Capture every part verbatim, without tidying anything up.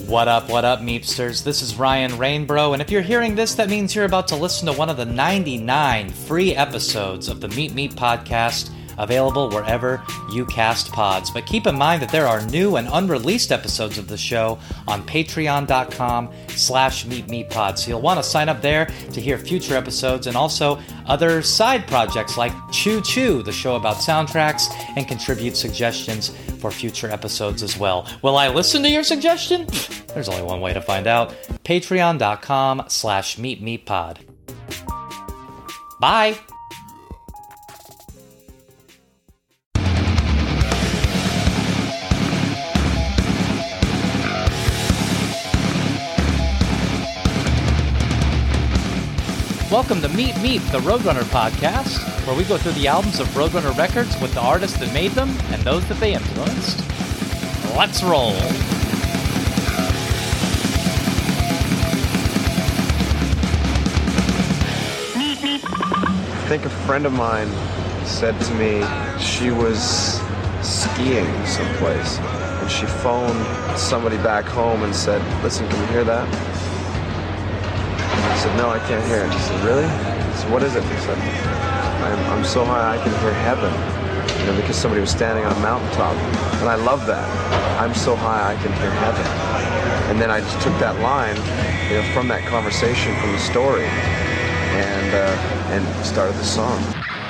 What up, what up, Meepsters? This is Ryan Rainbro, and if you're hearing this, that means you're about to listen to one of the ninety-nine free episodes of the Meep Meep podcast, available wherever you cast pods. But keep in mind that there are new and unreleased episodes of the show on patreon.com slash meepmeeppod. So you'll want to sign up there to hear future episodes and also other side projects like Choo Choo, the show about soundtracks, and contribute suggestions for future episodes as well. Will I listen to your suggestion? There's only one way to find out. Patreon.com slash meepmeeppod. Bye! Welcome to Meep Meep, the Roadrunner podcast, where we go through the albums of Roadrunner Records with the artists that made them and those that they influenced. Let's roll! I think a friend of mine said to me she was skiing someplace, and she phoned somebody back home and said, "Listen, can you hear that?" I said, "No, I can't hear it." She said, "Really?" I said, "What is it?" I said, I'm, I'm so high I can hear heaven. You know, because somebody was standing on a mountaintop. And I love that. I'm so high I can hear heaven. And then I just took that line, you know, from that conversation, from the story, and uh, and started the song.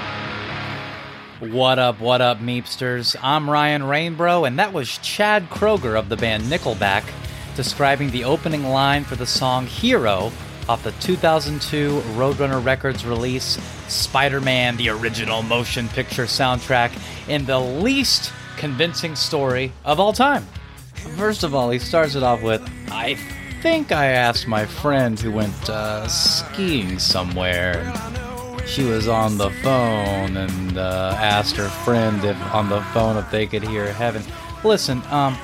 What up, what up, Meepsters? I'm Ryan Rainbro, and that was Chad Kroeger of the band Nickelback describing the opening line for the song Hero off the two thousand two Roadrunner Records release, Spider-Man, the original motion picture soundtrack, in the least convincing story of all time. First of all, he starts it off with, "I think I asked my friend who went uh, skiing somewhere. She was on the phone and uh, asked her friend if on the phone if they could hear heaven." Listen, um,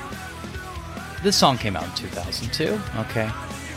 this song came out in two thousand two, okay?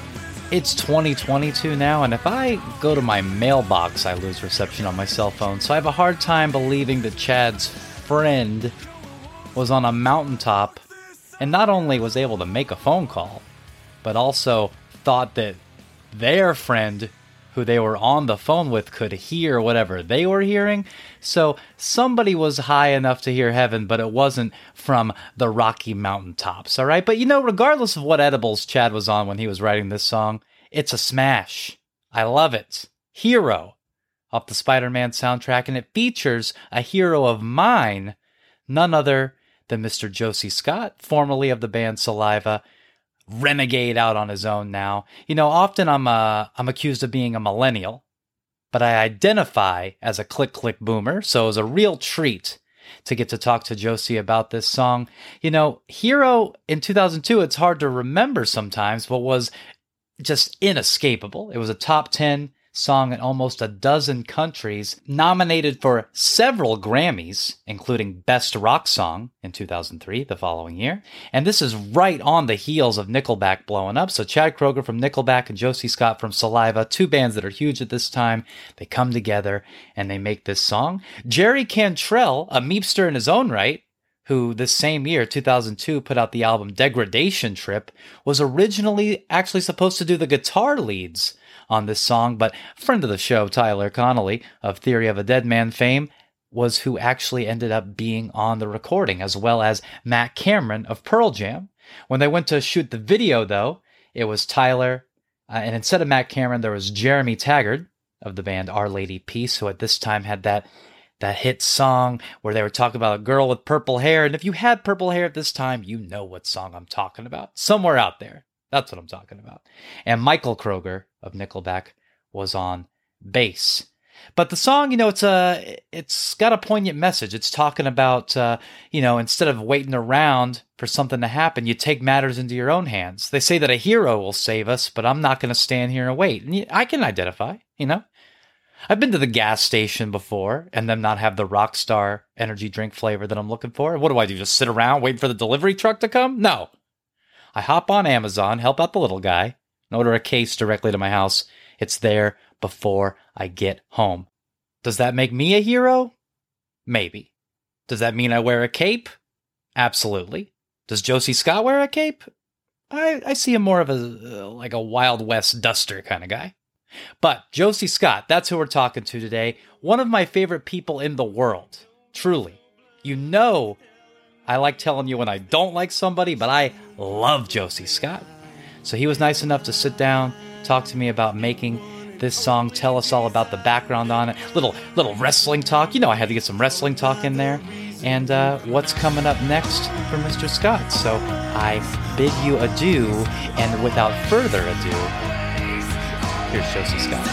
It's twenty twenty-two now, and if I go to my mailbox, I lose reception on my cell phone, so I have a hard time believing that Chad's friend was on a mountaintop and not only was able to make a phone call, but also thought that their friend who they were on the phone with could hear whatever they were hearing. So somebody was high enough to hear heaven, but it wasn't from the Rocky Mountain tops, all right? But you know, regardless of what edibles Chad was on when he was writing this song, it's a smash. I love it. Hero, off the Spider-Man soundtrack, and it features a hero of mine, none other than Mister Josie Scott, formerly of the band Saliva, renegade out on his own now. You know, often I'm uh, I'm accused of being a millennial, but I identify as a click-click boomer, so it was a real treat to get to talk to Josie about this song. You know, Hero in two thousand two, it's hard to remember sometimes, but was just inescapable. It was a top ten song in almost a dozen countries, nominated for several Grammys, including Best Rock Song in two thousand three, the following year. And this is right on the heels of Nickelback blowing up. So Chad Kroeger from Nickelback and Josie Scott from Saliva, two bands that are huge at this time, they come together and they make this song. Jerry Cantrell, a Meepster in his own right, who this same year, two thousand two, put out the album Degradation Trip, was originally actually supposed to do the guitar leads on this song, but a friend of the show, Tyler Connolly of Theory of a Dead Man fame, was who actually ended up being on the recording, as well as Matt Cameron of Pearl Jam. When they went to shoot the video, though, it was Tyler, uh, and instead of Matt Cameron, there was Jeremy Taggart of the band Our Lady Peace, who at this time had that that hit song where they were talking about a girl with purple hair, and if you had purple hair at this time, you know what song I'm talking about. Somewhere out there. That's what I'm talking about. And Michael Kroeger of Nickelback was on bass. But the song, you know, it's a, it's got a poignant message. It's talking about, uh, you know, instead of waiting around for something to happen, you take matters into your own hands. They say that a hero will save us, but I'm not going to stand here and wait. And I can identify, you know. I've been to the gas station before and then not have the Rockstar energy drink flavor that I'm looking for. What do I do? Just sit around waiting for the delivery truck to come? No. I hop on Amazon, help out the little guy, and order a case directly to my house. It's there before I get home. Does that make me a hero? Maybe. Does that mean I wear a cape? Absolutely. Does Josie Scott wear a cape? I, I see him more of a uh, like a Wild West duster kind of guy. But Josie Scott, that's who we're talking to today. One of my favorite people in the world. Truly. You know, I like telling you when I don't like somebody, but I love Josie Scott. So he was nice enough to sit down, talk to me about making this song, tell us all about the background on it, little little wrestling talk. You know, I had to get some wrestling talk in there. And uh, what's coming up next for Mister Scott. So I bid you adieu, and without further ado, here's Josie Scott.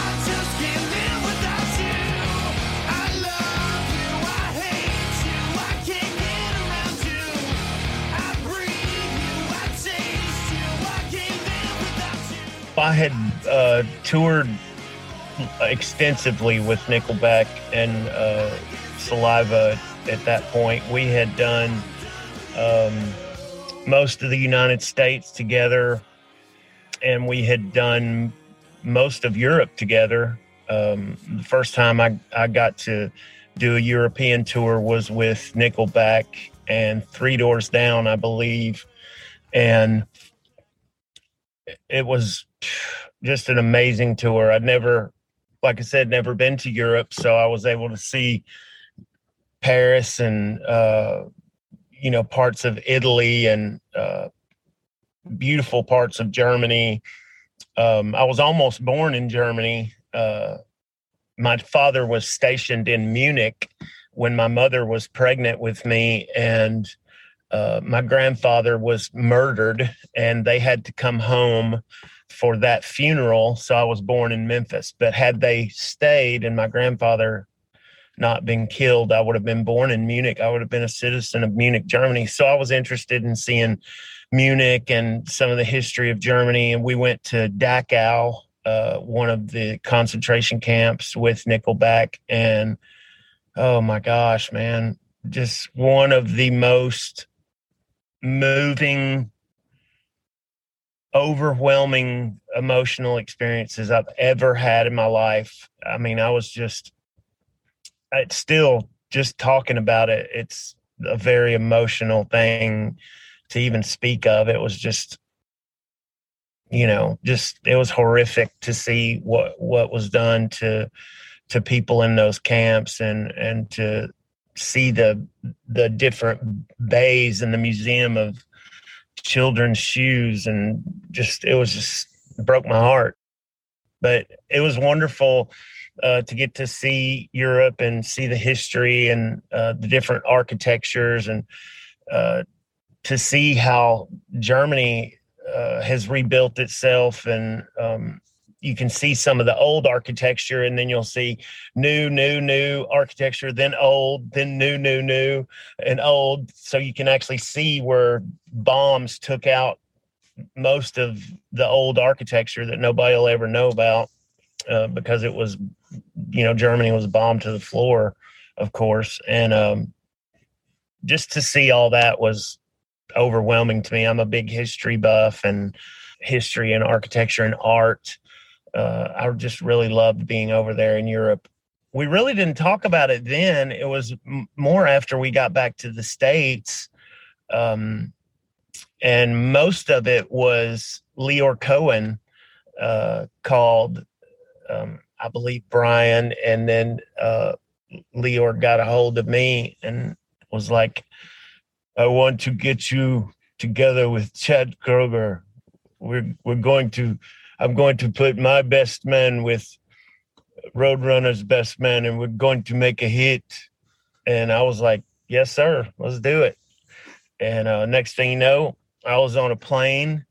I had uh, toured extensively with Nickelback and uh, Saliva at that point. We had done um, most of the United States together, and we had done most of Europe together. Um, the first time I, I got to do a European tour was with Nickelback and Three Doors Down, I believe. And it was just an amazing tour. I'd never, like I said, never been to Europe, so I was able to see Paris and, uh, you know, parts of Italy and uh, beautiful parts of Germany. Um, I was almost born in Germany. Uh, my father was stationed in Munich when my mother was pregnant with me, and uh, my grandfather was murdered, and they had to come home for that funeral. So I was born in Memphis. But had they stayed and my grandfather not been killed, I would have been born in Munich. I would have been a citizen of Munich, Germany. So I was interested in seeing Munich and some of the history of Germany. And we went to Dachau, uh, one of the concentration camps with Nickelback. And oh my gosh, man, just one of the most moving, overwhelming emotional experiences I've ever had in my life. I mean, I was just, it's still just talking about it. It's a very emotional thing to even speak of. It was just, you know, just, it was horrific to see what, what was done to, to people in those camps, and, and to see the, the different bays in the Museum of Children's Shoes. And just, it was just, it broke my heart. But it was wonderful uh, to get to see Europe and see the history and uh, the different architectures, and uh, to see how Germany uh, has rebuilt itself. And um, you can see some of the old architecture, and then you'll see new, new, new architecture, then old, then new, new, new, and old. So you can actually see where bombs took out most of the old architecture that nobody will ever know about, uh, because it was, you know, Germany was bombed to the floor, of course. And um, just to see all that was overwhelming to me. I'm a big history buff, and history and architecture and art. Uh, I just really loved being over there in Europe. We really didn't talk about it then. It was m- more after we got back to the States. Um, and most of it was Leor Cohen, uh, called, um, I believe, Brian. And then uh, Leor got a hold of me and was like, I want to get you together with Chad Kroeger. We're, we're going to, I'm going to put my best man with Roadrunner's best man, and we're going to make a hit. And I was like, yes, sir, let's do it. And uh, next thing you know, I was on a plane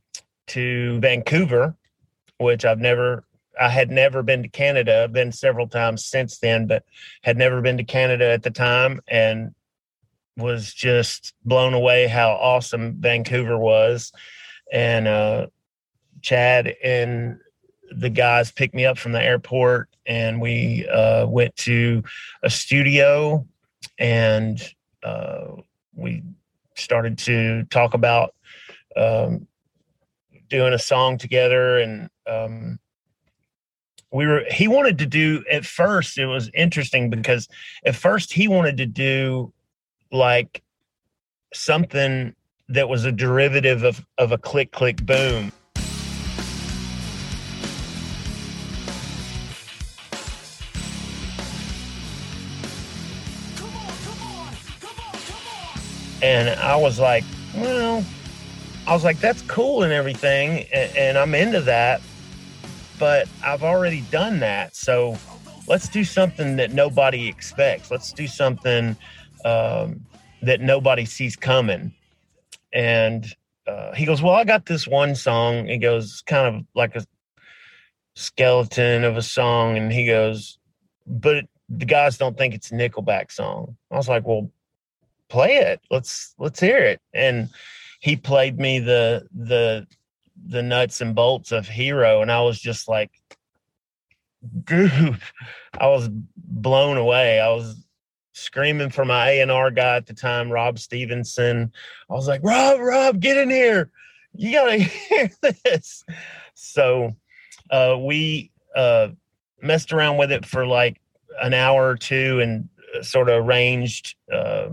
to Vancouver, which I've never, I had never been to Canada. I've been several times since then, but had never been to Canada at the time, and was just blown away how awesome Vancouver was. And uh, Chad and the guys picked me up from the airport, and we uh, went to a studio, and uh, we started to talk about um, doing a song together. And um, we were, he wanted to do, at first, it was interesting because at first he wanted to do like something that was a derivative of, of a click, click, boom. And I was like, well, I was like, that's cool and everything, and, and I'm into that, but I've already done that. So let's do something that nobody expects. Let's do something um, that nobody sees coming. And uh, he goes, well, I got this one song. He goes, kind of like a skeleton of a song. And he goes, but the guys don't think it's a Nickelback song. I was like, well, play it. Let's, let's hear it. And he played me the, the, the nuts and bolts of Hero. And I was just like, dude, I was blown away. I was screaming for my A and R guy at the time, Rob Stevenson. I was like, Rob, Rob, get in here. You got to hear this. So uh, we uh, messed around with it for like an hour or two and sort of arranged uh,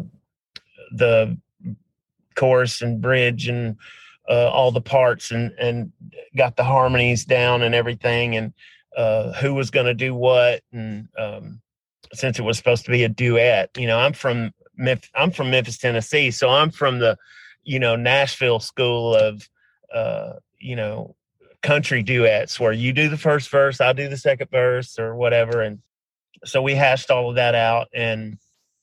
the chorus and bridge and uh, all the parts and, and got the harmonies down and everything, and uh, who was going to do what. And um, since it was supposed to be a duet, you know, I'm from Memphis, I'm from Memphis, Tennessee. So I'm from the, you know, Nashville school of, uh, you know, country duets where you do the first verse, I'll do the second verse or whatever. And so we hashed all of that out, and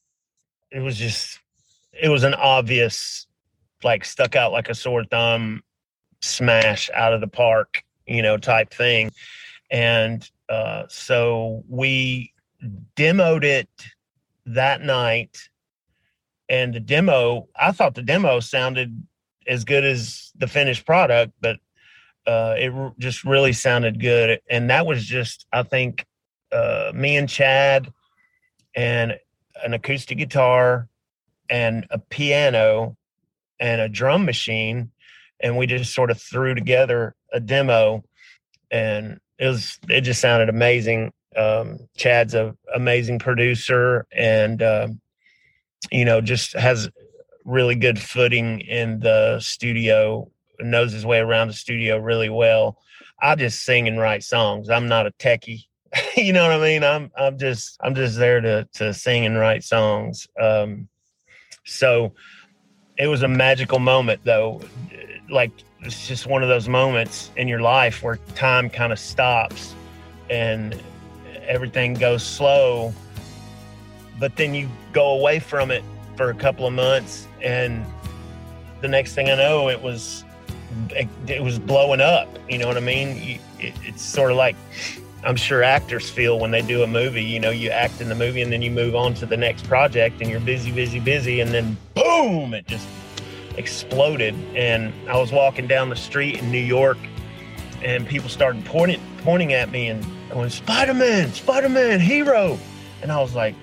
it was just, it was an obvious, like stuck out like a sore thumb smash out of the park, you know, type thing. And uh, so we demoed it that night, and the demo, I thought the demo sounded as good as the finished product, but uh, it r- just really sounded good. And that was just, I think, uh, me and Chad and an acoustic guitar and a piano and a drum machine, and we just sort of threw together a demo, and it was, it just sounded amazing. Um, Chad's a amazing producer, and, um, you know, just has really good footing in the studio, knows his way around the studio really well. I just sing and write songs. I'm not a techie. You know what I mean? I'm, I'm just, I'm just there to, to sing and write songs. Um, so it was a magical moment though. Like, it's just one of those moments in your life where time kind of stops and everything goes slow, but then you go away from it for a couple of months, and the next thing I know, it was it, it was blowing up. You know what I mean? You, it, it's sort of like, I'm sure actors feel when they do a movie. You know, you act in the movie and then you move on to the next project, and you're busy, busy, busy, and then boom, it just exploded. And I was walking down the street in New York, and people started pointing pointing at me and going, Spider-Man, Spider-Man, Hero. And I was like,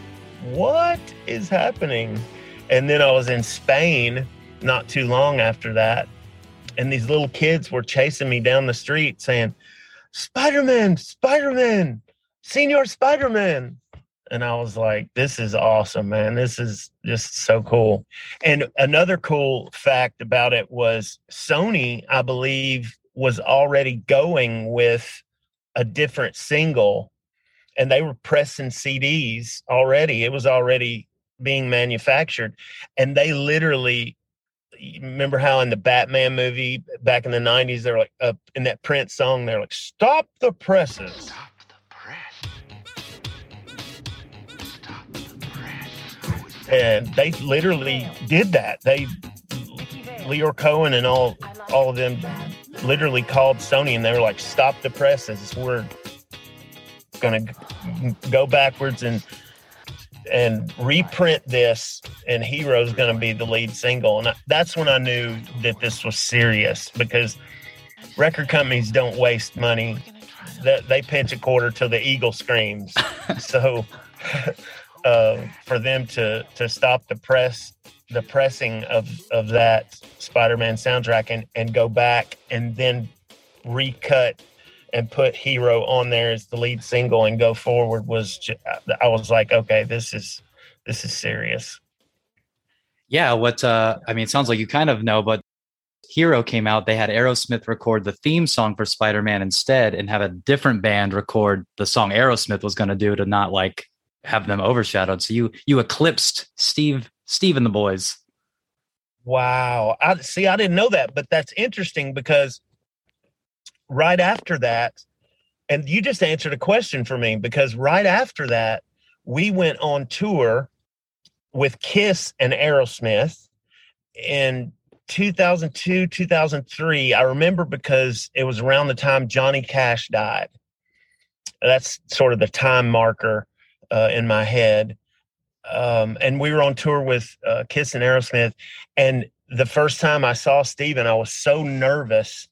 what is happening? And then I was in Spain not too long after that, and these little kids were chasing me down the street saying, Spider-Man, Spider-Man, Senior Spider-Man. And I was like, this is awesome, man. This is just so cool. And another cool fact about it was Sony, I believe, was already going with a different single, and they were pressing C Ds already. It was already being manufactured. And they literally, remember how in the Batman movie back in the nineties, they're like, uh, in that Prince song, they're like, stop the presses. Stop the press. Stop the press. And they literally did that. They, Leo Cohen and all, all of them literally called Sony, and they were like, stop the presses. We're going to go backwards and and reprint this, and Hero's going to be the lead single. And I, that's when I knew that this was serious, because record companies don't waste money. They, they pinch a quarter till the eagle screams. So uh, for them to to stop the press, the pressing of, of that Spider-Man soundtrack and, and go back and then recut and put Hero on there as the lead single and go forward was just, I was like, okay, this is, this is serious. Yeah, what uh I mean, it sounds like you kind of know, but Hero came out, they had Aerosmith record the theme song for Spider-Man instead and have a different band record the song Aerosmith was going to do to not like have them overshadowed. So you you eclipsed Steve Steve and the boys. Wow. I see, I didn't know that, but that's interesting because right after that, and you just answered a question for me, because right after that, we went on tour with Kiss and Aerosmith in two thousand two, two thousand three. I remember because it was around the time Johnny Cash died. That's sort of the time marker uh, in my head. Um, and we were on tour with uh, Kiss and Aerosmith. And the first time I saw Steven, I was so nervous.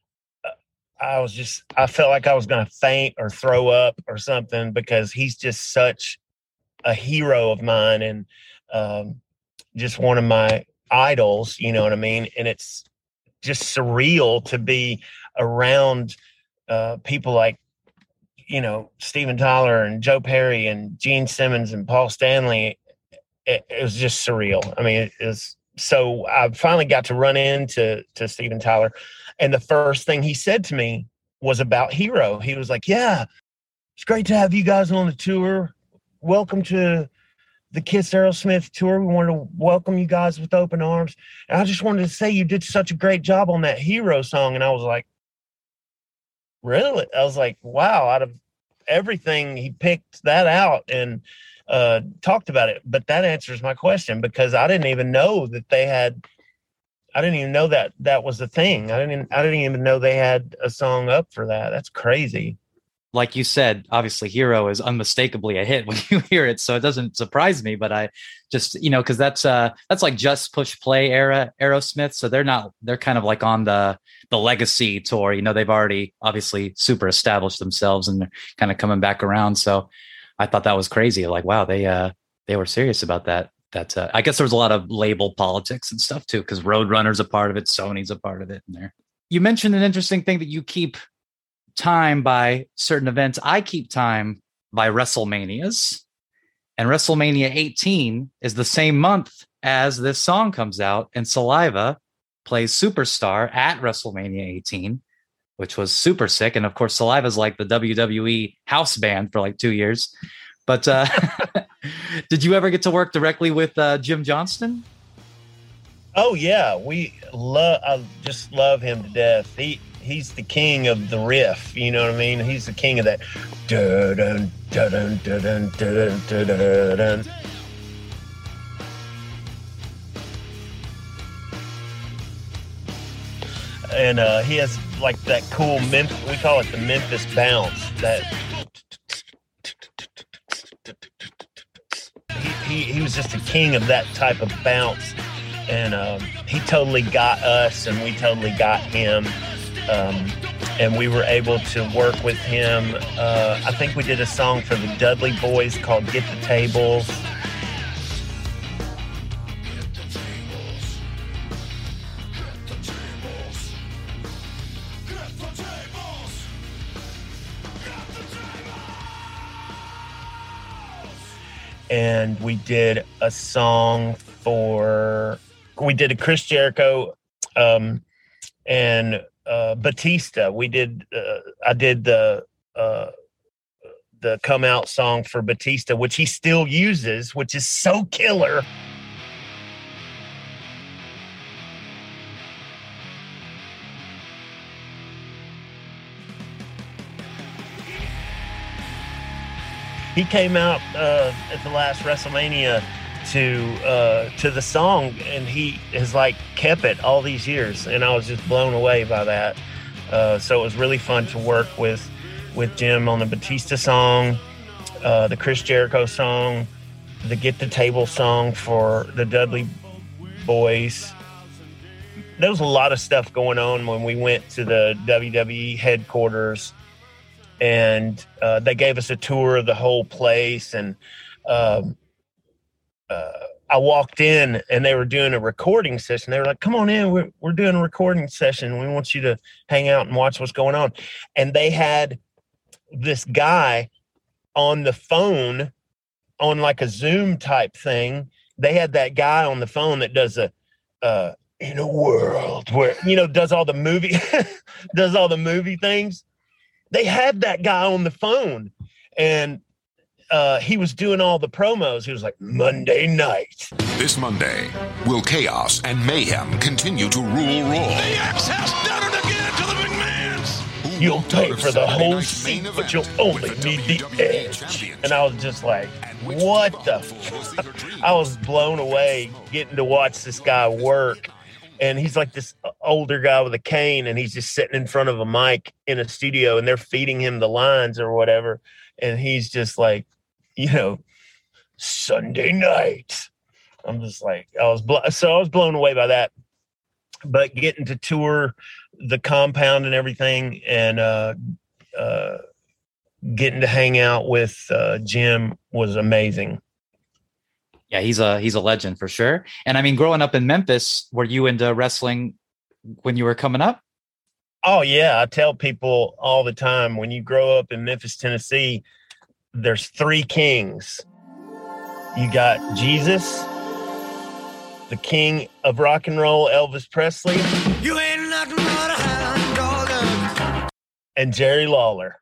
I was just, I felt like I was going to faint or throw up or something, because he's just such a hero of mine and um, just one of my idols, you know what I mean? And it's just surreal to be around uh, people like, you know, Steven Tyler and Joe Perry and Gene Simmons and Paul Stanley. It, it was just surreal. I mean, it is. So I finally got to run into to Steven Tyler, and the first thing he said to me was about Hero. He was like, "Yeah, it's great to have you guys on the tour. Welcome to the Kiss Aerosmith tour. We wanted to welcome you guys with open arms. And I just wanted to say you did such a great job on that Hero song." And I was like, really? I was like, wow, out of everything, he picked that out and uh, talked about it. But that answers my question, because I didn't even know that they had, I didn't even know that that was the thing. I didn't, I didn't even know they had a song up for that. That's crazy. Like you said, obviously Hero is unmistakably a hit when you hear it. So it doesn't surprise me, but I just, you know, cause that's, uh, that's like Just Push Play era Aerosmith. So they're not, they're kind of like on the, the legacy tour, you know, they've already obviously super established themselves and they're kind of coming back around. So I thought that was crazy. Like, wow, they, uh, they were serious about that. That, uh, I guess there was a lot of label politics and stuff too, cause Roadrunner's a part of it. Sony's a part of it in there. You mentioned an interesting thing that you keep time by certain events. I keep time by WrestleManias, and WrestleMania eighteen is the same month as this song comes out, and Saliva plays Superstar at WrestleMania eighteen, which was super sick. And of course, Saliva's like the W W E house band for like two years. But uh, did you ever get to work directly with uh, Jim Johnston? Oh yeah, we love. I just love him to death. He he's the king of the riff. You know what I mean? He's the king of that. Dun, dun, dun, dun, dun, dun, dun, dun. And uh, he has like that cool Memphis. We call it the Memphis bounce. That he he, he was just a king of that type of bounce. And um, he totally got us, and we totally got him. Um, and we were able to work with him. Uh, I think we did a song for the Dudley Boys called Get the Tables. And we did a song for, we did a Chris Jericho um, and uh, Batista. We did, uh, I did the, uh, the Come Out song for Batista, which he still uses, which is so killer. He came out uh, at the last WrestleMania to uh, to the song, and he has like kept it all these years, and I was just blown away by that. Uh, so it was really fun to work with with Jim on the Batista song, uh, the Chris Jericho song, the Get the Table song for the Dudley Boys. There was a lot of stuff going on when we went to the W W E headquarters. And uh, they gave us a tour of the whole place. And um, uh, I walked in, and they were doing a recording session. They were like, come on in. We're, we're doing a recording session. We want you to hang out and watch what's going on. And they had this guy on the phone on like a Zoom type thing they had that guy on the phone that does a, uh, in a world where, you know, does all the movie, does all the movie things. They had that guy on the phone, and uh, he was doing all the promos. He was like, Monday night. This Monday, will chaos and mayhem continue to rule Raw? The Axe has done it again to the McMahons. You'll pay for the whole seat, but you'll only need the edge. And I was just like, what the fuck? I was blown away getting to watch this guy work. And he's like this older guy with a cane, and he's just sitting in front of a mic in a studio, and they're feeding him the lines or whatever. And he's just like, you know, Sunday night. I'm just like, I was blo- so I was blown away by that. But getting to tour the compound and everything, and uh, uh, getting to hang out with uh, Jim was amazing. Yeah, he's a he's a legend for sure. And I mean, growing up in Memphis, were you into wrestling when you were coming up? Oh yeah, I tell people all the time, when you grow up in Memphis, Tennessee, there's three kings. You got Jesus, the king of rock and roll, Elvis Presley. You ain't nothing but a hound dog. And Jerry Lawler.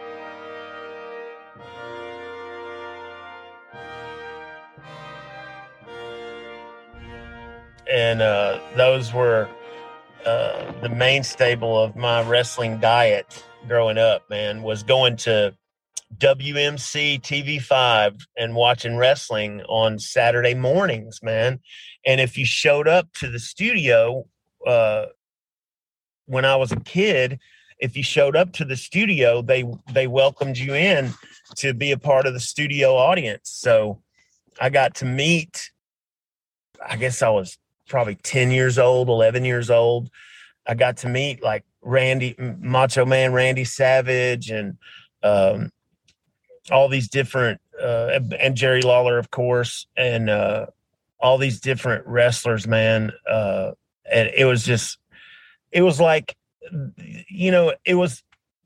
And uh, those were uh, the main staple of my wrestling diet growing up, man, was going to W M C T V five and watching wrestling on Saturday mornings, man. And if you showed up to the studio uh, when I was a kid, if you showed up to the studio, they they welcomed you in to be a part of the studio audience. So I got to meet, I guess I was probably ten years old, eleven years old. I got to meet like Randy, Macho Man Randy Savage, and um, all these different, uh, and Jerry Lawler, of course, and uh, all these different wrestlers, man. Uh, and it was just, it was like, you know, it was,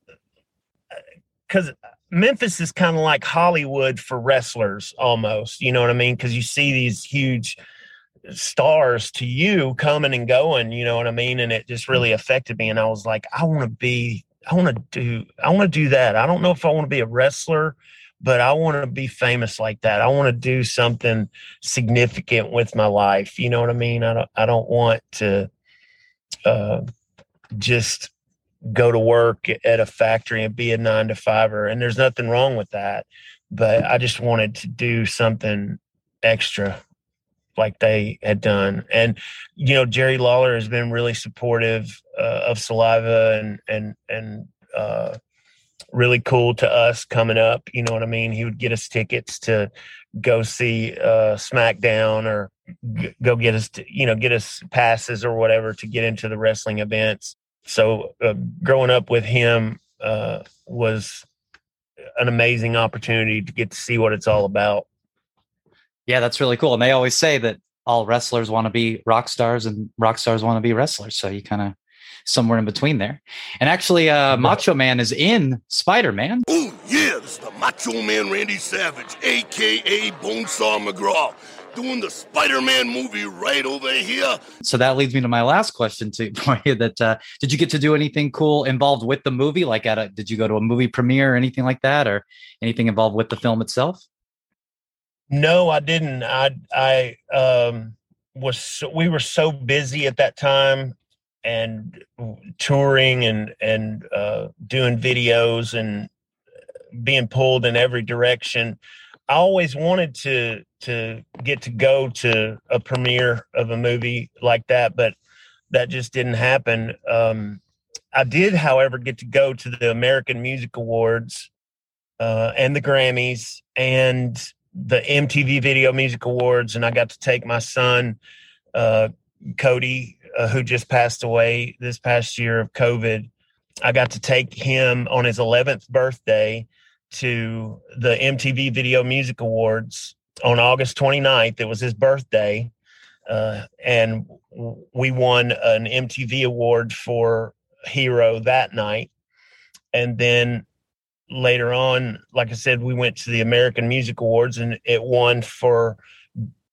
because Memphis is kind of like Hollywood for wrestlers almost, you know what I mean? Because you see these huge stars to you coming and going, you know what I mean? And it just really affected me. And I was like, I want to be, I want to do, I want to do that. I don't know if I want to be a wrestler, but I want to be famous like that. I want to do something significant with my life. You know what I mean? I don't, I don't want to uh, just go to work at a factory and be a nine to fiver. And there's nothing wrong with that, but I just wanted to do something extra like they had done. And, you know, Jerry Lawler has been really supportive uh, of Saliva, and, and, and, uh, really cool to us coming up. You know what I mean? He would get us tickets to go see uh, SmackDown, or g- go get us, to, you know, get us passes or whatever to get into the wrestling events. So uh, growing up with him uh, was an amazing opportunity to get to see what it's all about. Yeah, that's really cool. And they always say that all wrestlers want to be rock stars and rock stars want to be wrestlers. So you kind of somewhere in between there. And actually, uh, Macho Man is in Spider-Man. Oh, yeah, this is the Macho Man Randy Savage, a k a. Bonesaw McGraw, doing the Spider-Man movie right over here. So that leads me to my last question to for you. That uh, did you get to do anything cool involved with the movie? Like, at a, did you go to a movie premiere or anything like that, or anything involved with the film itself? No, I didn't. I, I, um, was, so, we were so busy at that time and touring and, and, uh, doing videos and being pulled in every direction. I always wanted to, to get to go to a premiere of a movie like that, but that just didn't happen. Um, I did, however, get to go to the American Music Awards, uh, and the Grammys and the M T V Video Music Awards. And I got to take my son, uh, Cody, uh, who just passed away this past year of COVID. I got to take him on his eleventh birthday to the M T V Video Music Awards on August twenty-ninth. It was his birthday. Uh, and we won an M T V award for Hero that night. And then later on, like I said, we went to the American Music Awards, and it won for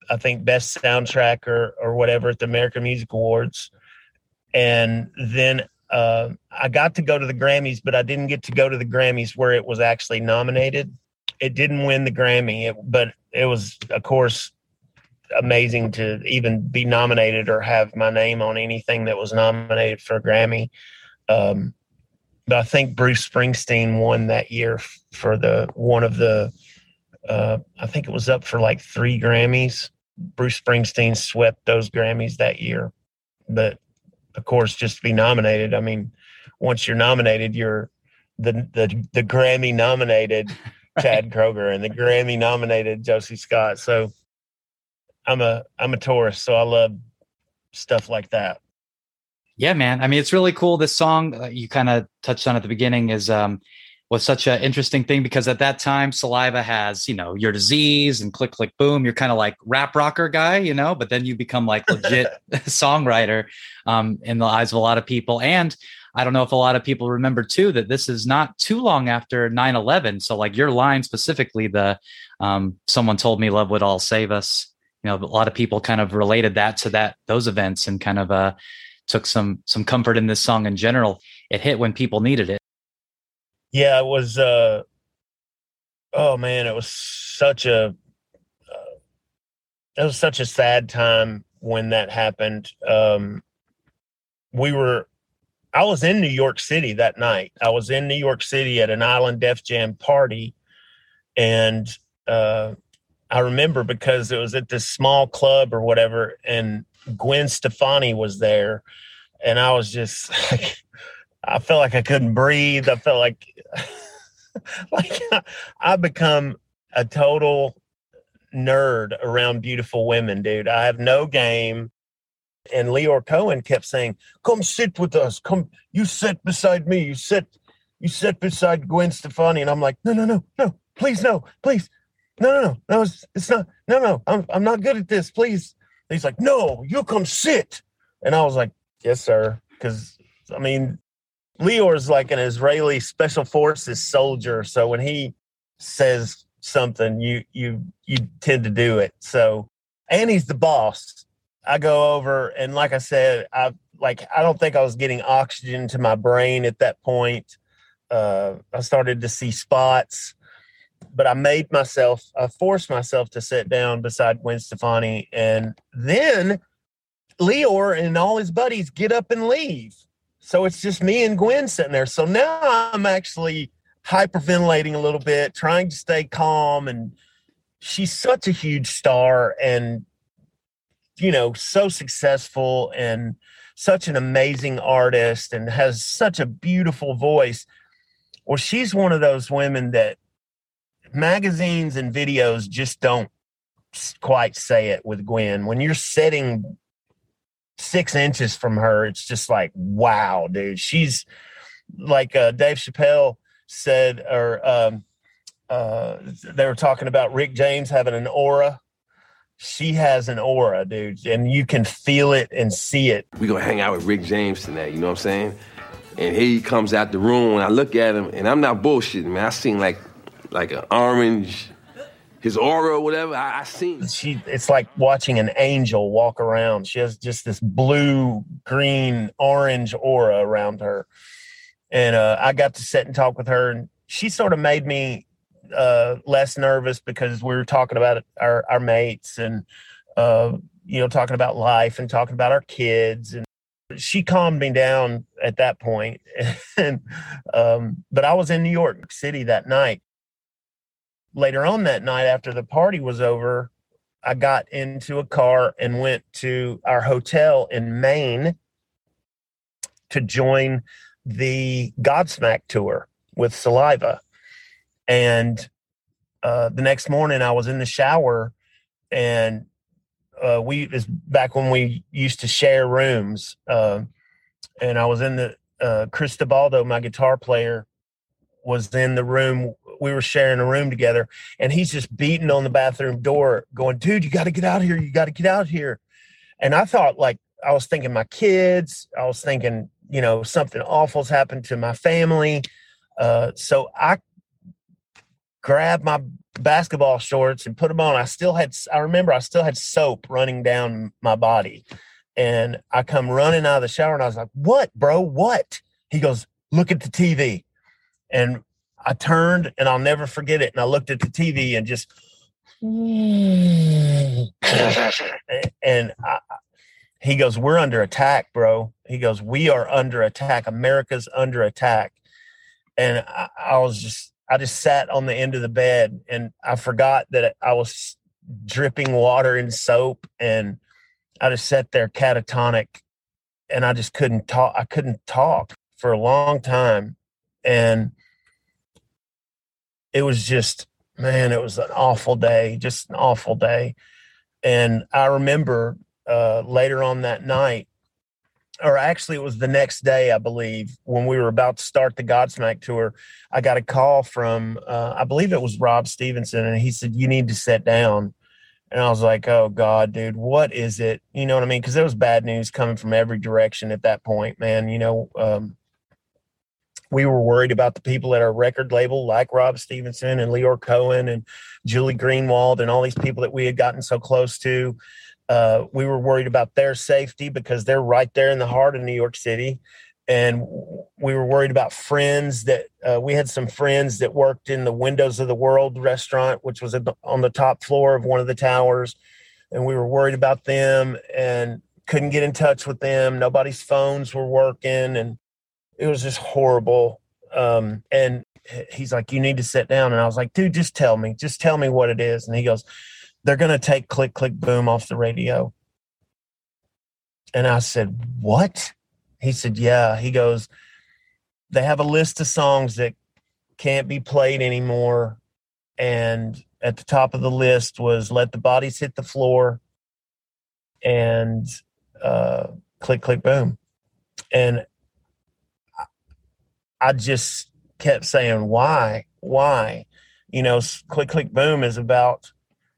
I think, best soundtrack or, or whatever at the American Music Awards. And then uh, I got to go to the Grammys, but I didn't get to go to the Grammys where it was actually nominated. It didn't win the Grammy, it, but it was, of course, amazing to even be nominated or have my name on anything that was nominated for a Grammy. Um, but I think Bruce Springsteen won that year for the one of the, uh, I think it was up for like three Grammys. Bruce Springsteen swept those Grammys that year. But of course, just to be nominated, I mean, once you're nominated, you're the the, the Grammy nominated Chad Kroeger and the Grammy nominated Josie Scott. So I'm a I'm a tourist, so I love stuff like that. Yeah, man. I mean, it's really cool. This song uh, you kind of touched on at the beginning is um, was such an interesting thing because at that time, Saliva has, you know, Your Disease and Click, Click, Boom. You're kind of like rap rocker guy, you know, but then you become like legit songwriter um, in the eyes of a lot of people. And I don't know if a lot of people remember, too, that this is not too long after nine eleven. So like your line specifically, the um, someone told me love would all save us. You know, a lot of people kind of related that to that those events and kind of uh, took some some comfort in this song in general. It hit when people needed it. Yeah, it was. Uh, oh man, it was such a. Uh, it was such a sad time when that happened. Um, we were. I was in New York City that night. I was in New York City at an Island Def Jam party, and uh, I remember because it was at this small club or whatever, and Gwen Stefani was there, and I was just like, I felt like I couldn't breathe. I felt like, like I become a total nerd around beautiful women, dude. I have no game. And Leor Cohen kept saying, "Come sit with us. Come, you sit beside me. You sit, you sit beside Gwen Stefani." And I'm like, "No, no, no, no, please, no, please, no, no, no, no. It's, it's not. No, no. I'm, I'm not good at this. Please." And he's like, "No, you come sit." And I was like, "Yes, sir." Because I mean, Leor is like an Israeli special forces soldier, so when he says something, you you you tend to do it. So, and he's the boss. I go over, and like I said, I like I don't think I was getting oxygen to my brain at that point. Uh, I started to see spots, but I made myself, I forced myself to sit down beside Gwen Stefani, and then Leor and all his buddies get up and leave. So it's just me and Gwen sitting there. So now I'm actually hyperventilating a little bit, trying to stay calm, and she's such a huge star, and you know, so successful and such an amazing artist and has such a beautiful voice. Well, she's one of those women that magazines and videos just don't quite say it with Gwen. When you're sitting six inches from her, it's just like, wow, dude. She's like uh, Dave Chappelle said, or um, uh, they were talking about Rick James having an aura. She has an aura, dude, and you can feel it and see it. We gonna hang out with Rick James tonight, you know what I'm saying? And he comes out the room, and I look at him, and I'm not bullshitting, man. I seen like like an orange, his aura or whatever. I, I seen. She, it's like watching an angel walk around. She has just this blue, green, orange aura around her. And uh, I got to sit and talk with her, and she sort of made me uh less nervous because we were talking about our our mates and uh you know talking about life and talking about our kids, and she calmed me down at that point. And um but I was in New York City that night. Later on that night, after the party was over, I got into a car and went to our hotel in Maine to join the Godsmack tour with Saliva. And uh, the next morning I was in the shower, and uh, we, it was back when we used to share rooms. Uh, and I was in the, uh, Chris DeBaldo, my guitar player, was in the room. We were sharing a room together, and he's just beating on the bathroom door going, "Dude, you got to get out here. You got to get out here." And I thought, like, I was thinking my kids, I was thinking, you know, something awful's happened to my family. Uh, so I grabbed my basketball shorts and put them on. I still had, I remember I still had soap running down my body. And I come running out of the shower and I was like, what, bro? What? He goes, look at the T V. And I turned and I'll never forget it. And I looked at the T V and just, and I, he goes, we're under attack, bro. He goes, we are under attack. America's under attack. And I, I was just, I just sat on the end of the bed and I forgot that I was dripping water and soap. And I just sat there catatonic and I just couldn't talk. I couldn't talk for a long time. And it was just, man, it was an awful day, just an awful day. And I remember uh, later on that night, or actually it was the next day, I believe, when we were about to start the Godsmack tour, I got a call from, uh, I believe it was Rob Stevenson, and he said, you need to sit down. And I was like, oh, God, dude, what is it? You know what I mean? Because there was bad news coming from every direction at that point, man. You know, um, we were worried about the people at our record label, like Rob Stevenson and Leor Cohen and Julie Greenwald and all these people that we had gotten so close to. Uh, we were worried about their safety because they're right there in the heart of New York City. And we were worried about friends that uh, we had some friends that worked in the Windows of the World restaurant, which was on the top floor of one of the towers. And we were worried about them and couldn't get in touch with them. Nobody's phones were working. And it was just horrible. Um, and he's like, you need to sit down. And I was like, dude, just tell me, just tell me what it is. And he goes, they're going to take Click, Click, Boom off the radio. And I said, what? He said, yeah. He goes, they have a list of songs that can't be played anymore. And at the top of the list was Let the Bodies Hit the Floor and uh, Click, Click, Boom. And I just kept saying, why? Why? You know, Click, Click, Boom is about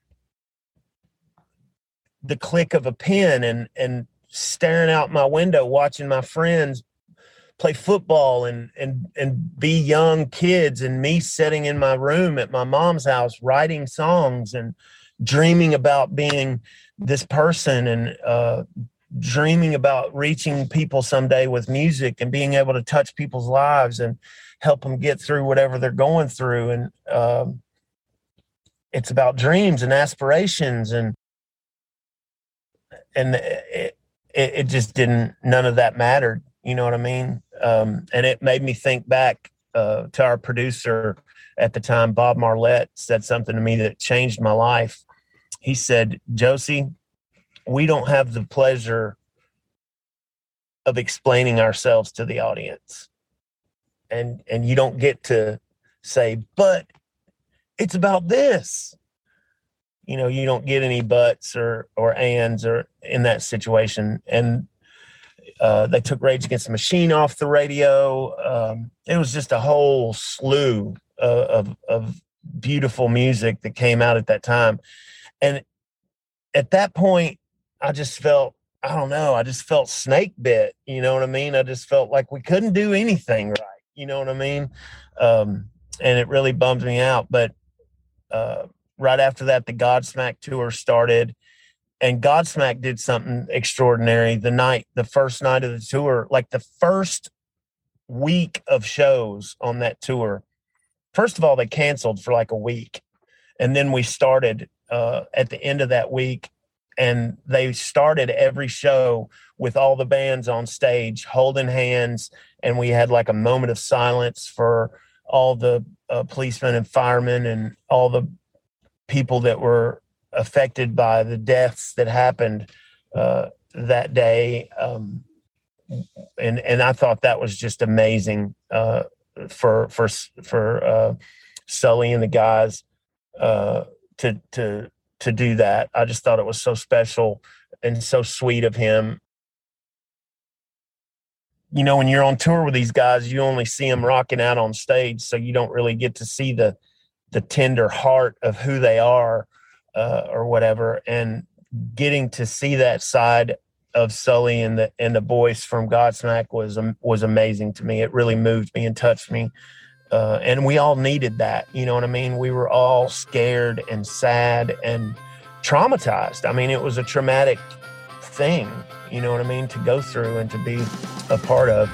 the click of a pen and, and staring out my window, watching my friends play football and, and, and be young kids, and me sitting in my room at my mom's house, writing songs and dreaming about being this person and, uh, dreaming about reaching people someday with music and being able to touch people's lives and help them get through whatever they're going through. And, um, it's about dreams and aspirations, and, and it, it, it just didn't, none of that mattered. You know what I mean? Um, and it made me think back uh, to our producer at the time, Bob Marlette, said something to me that changed my life. He said, Josie, we don't have the pleasure of explaining ourselves to the audience. And, and you don't get to say, but it's about this. You know, you don't get any buts or, or ands or in that situation. And uh, they took Rage Against the Machine off the radio. Um, it was just a whole slew of, of, of beautiful music that came out at that time. And at that point, I just felt, I don't know, I just felt snake bit. You know what I mean? I just felt like we couldn't do anything right. You know what I mean? Um, and it really bummed me out. But, uh, right after that, the Godsmack tour started, and Godsmack did something extraordinary. The night, the first night of the tour, like the first week of shows on that tour, first of all, they canceled for like a week. And then we started uh, at the end of that week, and they started every show with all the bands on stage holding hands. And we had like a moment of silence for all the uh, policemen and firemen and all the people that were affected by the deaths that happened uh, that day. Um, and, and I thought that was just amazing uh, for, for, for uh, Sully and the guys uh, to, to, to do that. I just thought it was so special and so sweet of him. You know, when you're on tour with these guys, you only see them rocking out on stage. So you don't really get to see the, the tender heart of who they are uh, or whatever. And getting to see that side of Sully and the, and the boys from Godsmack was, um, was amazing to me. It really moved me and touched me. Uh, and we all needed that. You know what I mean? We were all scared and sad and traumatized. I mean, it was a traumatic thing, you know what I mean, to go through and to be a part of.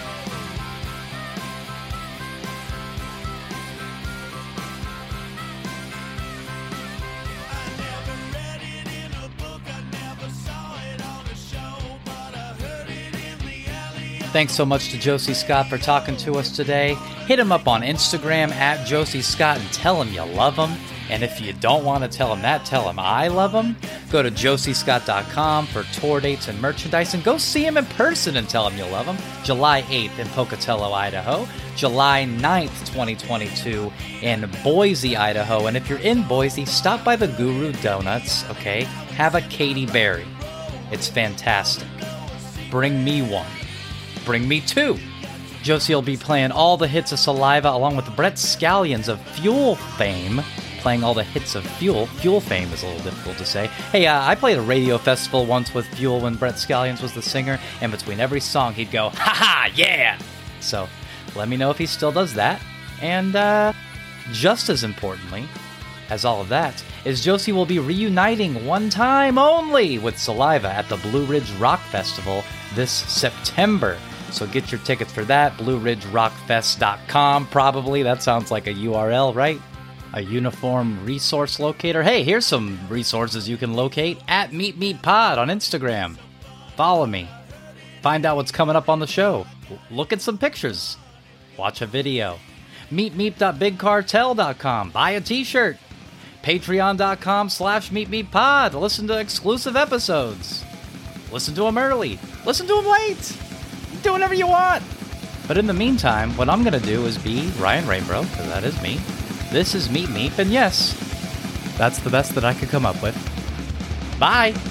Thanks so much to Josie Scott for talking to us today. Hit him up on Instagram at Josie Scott and tell him you love him. And if you don't want to tell him that, tell him I love him. Go to josie scott dot com for tour dates and merchandise, and go see him in person and tell him you love him. July eighth in Pocatello, Idaho. July ninth, twenty twenty-two in Boise, Idaho. And if you're in Boise, stop by the Guru Donuts, okay? Have a Katy Berry. It's fantastic. Bring me one. Bring me two. Josie will be playing all the hits of Saliva along with Brett Scallions of Fuel fame, playing all the hits of Fuel. Fuel fame is a little difficult to say. Hey, uh, I played a radio festival once with Fuel when Brett Scallions was the singer, and between every song he'd go, ha ha, yeah! So let me know if he still does that. And uh, just as importantly as all of that is Josie will be reuniting one time only with Saliva at the Blue Ridge Rock Festival this September. So get your tickets for that, blue ridge rock fest dot com, probably. That sounds like a U R L, right? A uniform resource locator. Hey, here's some resources you can locate at Meet Meet Pod on Instagram. Follow me. Find out what's coming up on the show. Look at some pictures. Watch a video. meet meet dot big cartel dot com. Buy a t-shirt. Patreon.com slash Meet Meet Pod. Listen to exclusive episodes. Listen to them early. Listen to them late. Do whatever you want. But in the meantime, what I'm going to do is be Ryan Rainbow, because that is me. This is Meet Meet, and yes, that's the best that I could come up with. Bye.